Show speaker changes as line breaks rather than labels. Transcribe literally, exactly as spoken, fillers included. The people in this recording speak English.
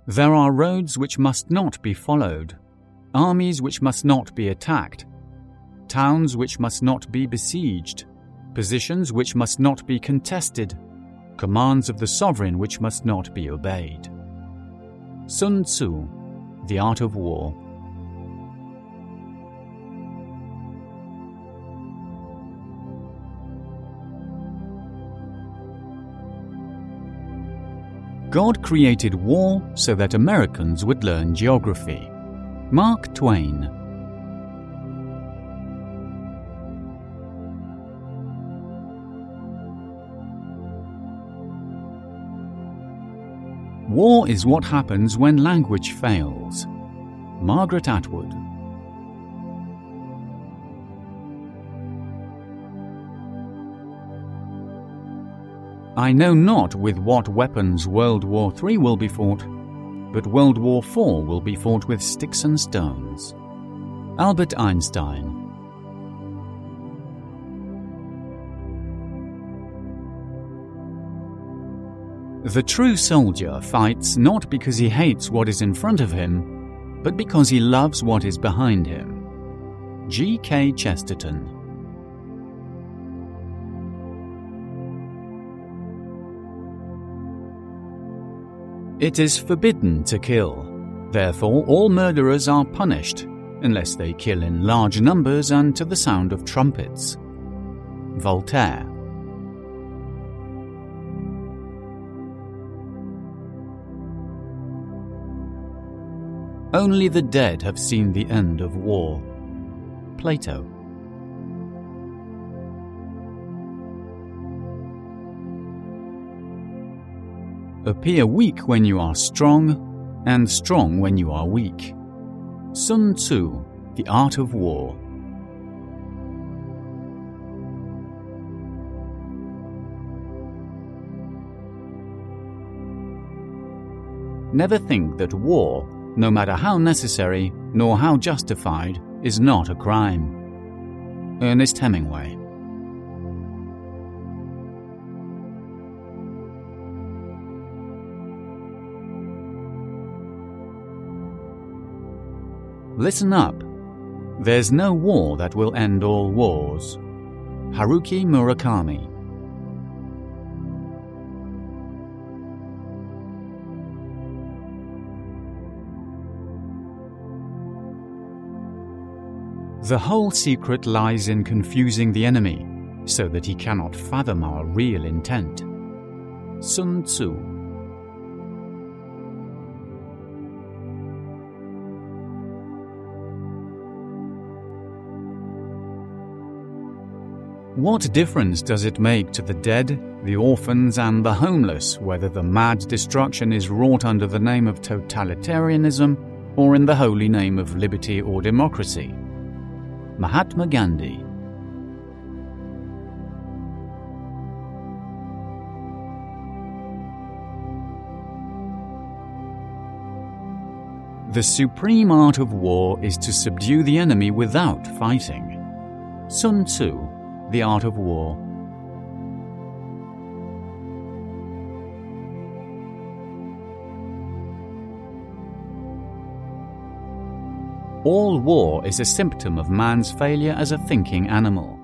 There are roads which must not be followed, armies which must not be attacked, towns which must not be besieged, positions which must not be contested, commands of the sovereign which must not be obeyed. Sun Tzu, The Art of War. God created war so that Americans would learn geography. Mark Twain. War is what happens when language fails. Margaret Atwood. I know not with what weapons World War Three will be fought, but World War Four will be fought with sticks and stones. Albert Einstein. The true soldier fights not because he hates what is in front of him, but because he loves what is behind him. G K Chesterton. It is forbidden to kill. Therefore, all murderers are punished, unless they kill in large numbers and to the sound of trumpets. Voltaire. Only the dead have seen the end of war. Plato. Appear weak when you are strong, and strong when you are weak. Sun Tzu, The Art of War. Never think that war, no matter how necessary nor how justified, is not a crime. Ernest Hemingway. Listen up. There's no war that will end all wars. Haruki Murakami. The whole secret lies in confusing the enemy, so that he cannot fathom our real intent. Sun Tzu. What difference does it make to the dead, the orphans, and the homeless whether the mad destruction is wrought under the name of totalitarianism or in the holy name of liberty or democracy? Mahatma Gandhi. The supreme art of war is to subdue the enemy without fighting. Sun Tzu, The Art of War. All war is a symptom of man's failure as a thinking animal.